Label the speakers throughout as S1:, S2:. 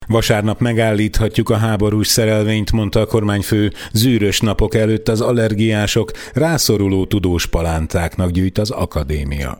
S1: Vasárnap megállíthatjuk a háborús szerelvényt, mondta a kormányfő. Zűrös napok előtt az allergiások rászoruló tudós palántáknak gyűjt az akadémia.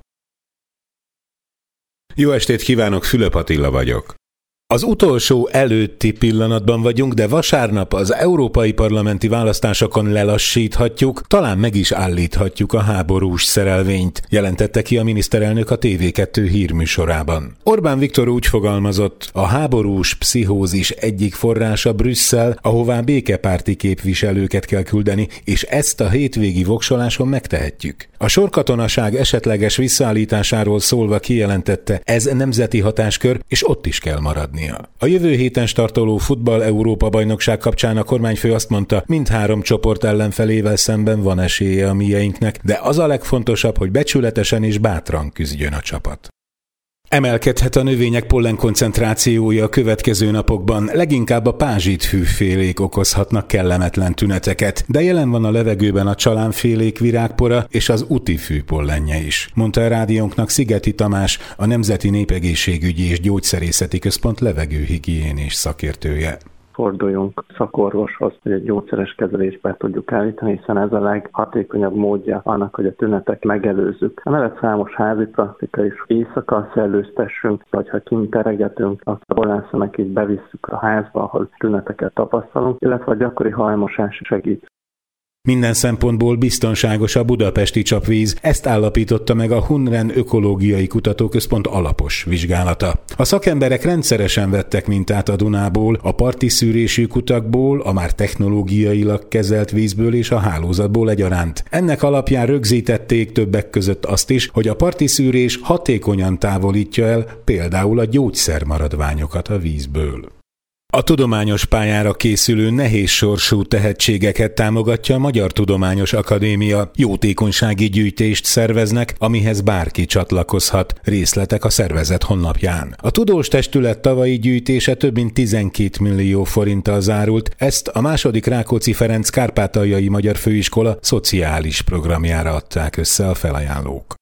S1: Jó estét kívánok, Fülöp Attila vagyok. Az utolsó előtti pillanatban vagyunk, de vasárnap az európai parlamenti választásokon lelassíthatjuk, talán meg is állíthatjuk a háborús szerelvényt, jelentette ki a miniszterelnök a TV2 hírműsorában. Orbán Viktor úgy fogalmazott, a háborús pszichózis egyik forrása Brüsszel, ahová békepárti képviselőket kell küldeni, és ezt a hétvégi voksoláson megtehetjük. A sorkatonaság esetleges visszaállításáról szólva kijelentette, ez nemzeti hatáskör, és ott is kell maradni. A jövő héten startoló futball Európa-bajnokság kapcsán a kormányfő azt mondta, mindhárom csoport ellenfelével szemben van esélye a mieinknek, de az a legfontosabb, hogy becsületesen és bátran küzdjön a csapat. Emelkedhet a növények pollenkoncentrációja a következő napokban, leginkább a pázsithűfélék okozhatnak kellemetlen tüneteket, de jelen van a levegőben a csalánfélék virágpora és az utifű pollenje is, mondta a rádiónknak Szigeti Tamás, a Nemzeti Népegészségügyi és Gyógyszerészeti Központ levegőhigiénés szakértője.
S2: Forduljunk szakorvoshoz, hogy egy gyógyszeres kezelésbe tudjuk állítani, hiszen ez a leghatékonyabb módja annak, hogy a tünetet megelőzzük. Emellett számos házi praktika is, éjszaka szellőztessünk, vagy ha kint teregetünk, akkor a pollenszemek így bevisszük a házba, ahol tüneteket tapasztalunk, illetve a gyakori hajmosás segít.
S1: Minden szempontból biztonságos a budapesti csapvíz, ezt állapította meg a Hunren Ökológiai Kutatóközpont alapos vizsgálata. A szakemberek rendszeresen vettek mintát a Dunából, a parti szűrésű kutakból, a már technológiailag kezelt vízből és a hálózatból egyaránt. Ennek alapján rögzítették többek között azt is, hogy a parti szűrés hatékonyan távolítja el például a gyógyszermaradványokat a vízből. A tudományos pályára készülő nehézsorsú tehetségeket támogatja a Magyar Tudományos Akadémia. Jótékonysági gyűjtést szerveznek, amihez bárki csatlakozhat. Részletek a szervezet honlapján. A tudós testület tavalyi gyűjtése több mint 12 millió forinttal zárult, ezt a II. Rákóczi Ferenc Kárpátaljai Magyar Főiskola szociális programjára adták össze a felajánlók.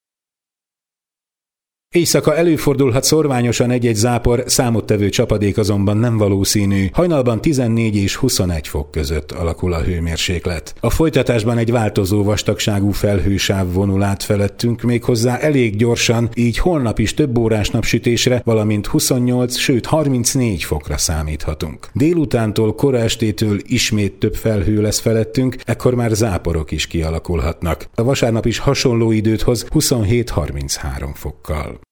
S1: Éjszaka előfordulhat szorványosan egy-egy zápor, számottevő csapadék azonban nem valószínű. Hajnalban 14 és 21 fok között alakul a hőmérséklet. A folytatásban egy változó vastagságú felhősáv vonul át felettünk, méghozzá elég gyorsan, így holnap is több órás napsütésre, valamint 28, sőt 34 fokra számíthatunk. Délutántól, kora estétől ismét több felhő lesz felettünk, ekkor már záporok is kialakulhatnak. A vasárnap is hasonló időt hoz 27-33 fokkal.